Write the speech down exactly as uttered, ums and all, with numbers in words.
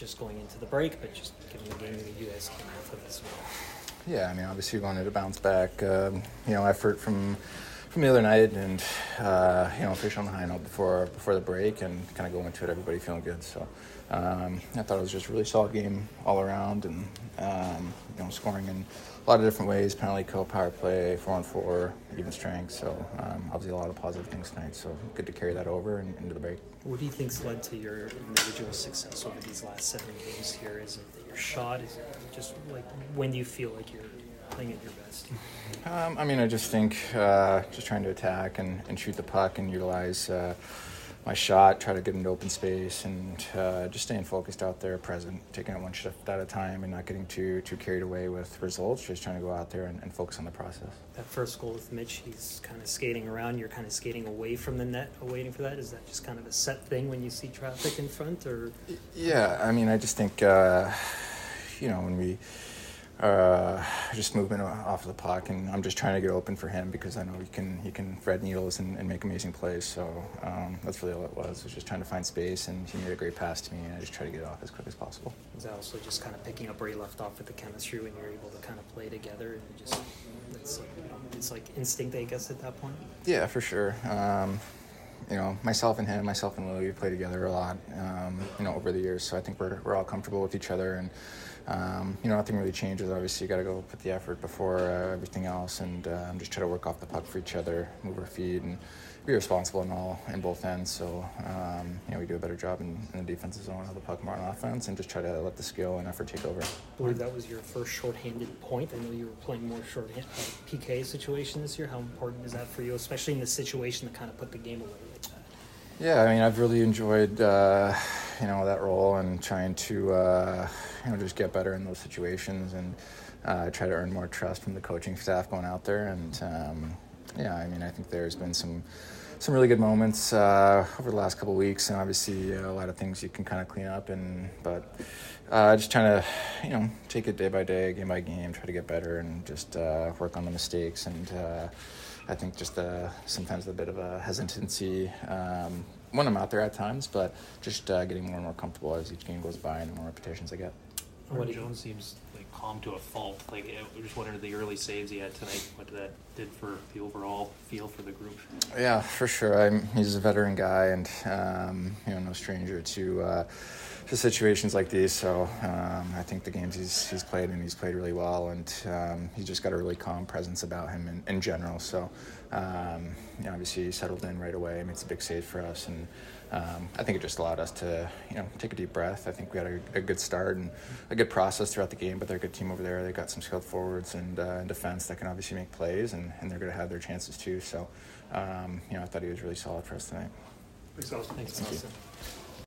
just going into the break, but just given the game that you guys came off of as well. Yeah, I mean, obviously we wanted to bounce back, um, you know, effort from from the other night, and uh, you know, fish on the high note before before the break, and kind of go into it everybody feeling good. So um, I thought it was just a really solid game all around, and um, you know, scoring in a lot of different ways: penalty kill, power play, four on four, even strength. So um, obviously a lot of positive things tonight. So good to carry that over and into the break. What do you think's led to your individual success over these last seven games here? Is it that your shot? Is it just like when do you feel like you're playing at your best? Um, I mean, I just think uh, just trying to attack and, and shoot the puck and utilize uh, my shot, try to get into open space, and uh, just staying focused out there, present, taking it one shift at a time, and not getting too too carried away with results. Just trying to go out there and, and focus on the process. That first goal with Mitch, he's kind of skating around. You're kind of skating away from the net, waiting for that. Is that just kind of a set thing when you see traffic in front, or? Yeah, I mean, I just think uh, you know when we. Uh, just movement off of the puck, and I'm just trying to get open for him because I know he can he can thread needles and, and make amazing plays. So um, that's really all it was. It was just trying to find space, and he made a great pass to me, and I just try to get it off as quick as possible. Is that also just kind of picking up where you left off with the chemistry when you're able to kind of play together and just it's like, you know, it's like instinct, I guess, at that point? Yeah, for sure. Um, you know, myself and him, myself and Louie, we play together a lot, um, you know, over the years. So I think we're we're all comfortable with each other, and um, you know, nothing really changes. Obviously, you got to go put the effort before uh, everything else, and um, just try to work off the puck for each other, move our feet, and be responsible in all in both ends. So um, you know, we do a better job in, in the defensive zone of the puck, more on offense, and just try to let the skill and effort take over. I believe that was your first shorthanded point. I know you were playing more short uh, P K situation this year. How important is that for you, especially in the situation that kind of put the game away like that? Yeah, I mean, I've really enjoyed, uh, you know, that role and trying to, uh, you know, just get better in those situations and uh, try to earn more trust from the coaching staff going out there. And, um, yeah, I mean, I think there's been some some really good moments uh, over the last couple of weeks, and obviously uh, a lot of things you can kind of clean up. And but uh, just trying to, you know, take it day by day, game by game, try to get better and just uh, work on the mistakes. And uh, I think just uh, sometimes a bit of a hesitancy um, when I'm out there at times, but just uh, getting more and more comfortable as each game goes by and the more repetitions I get. What Jones seems like calm to a fault. Like I just wondered the early saves he had tonight, what that did for the overall feel for the group. Yeah, for sure. I'm, he's a veteran guy, and um, you know, no stranger to uh, to situations like these. So um, I think the games he's he's played and he's played really well, and um, he's just got a really calm presence about him in, in general. So um, you know, obviously he settled in right away, makes a big save for us, and um, I think it just allowed us to, you know, take a deep breath. I think we had a, a good start and a good process throughout the game, but they're a good team over there. They've got some skilled forwards and uh, in defense that can obviously make plays, and, and they're going to have their chances too. So, um, you know, I thought he was really solid for us tonight. Thanks, Austin. Thanks, Thank you. Austin.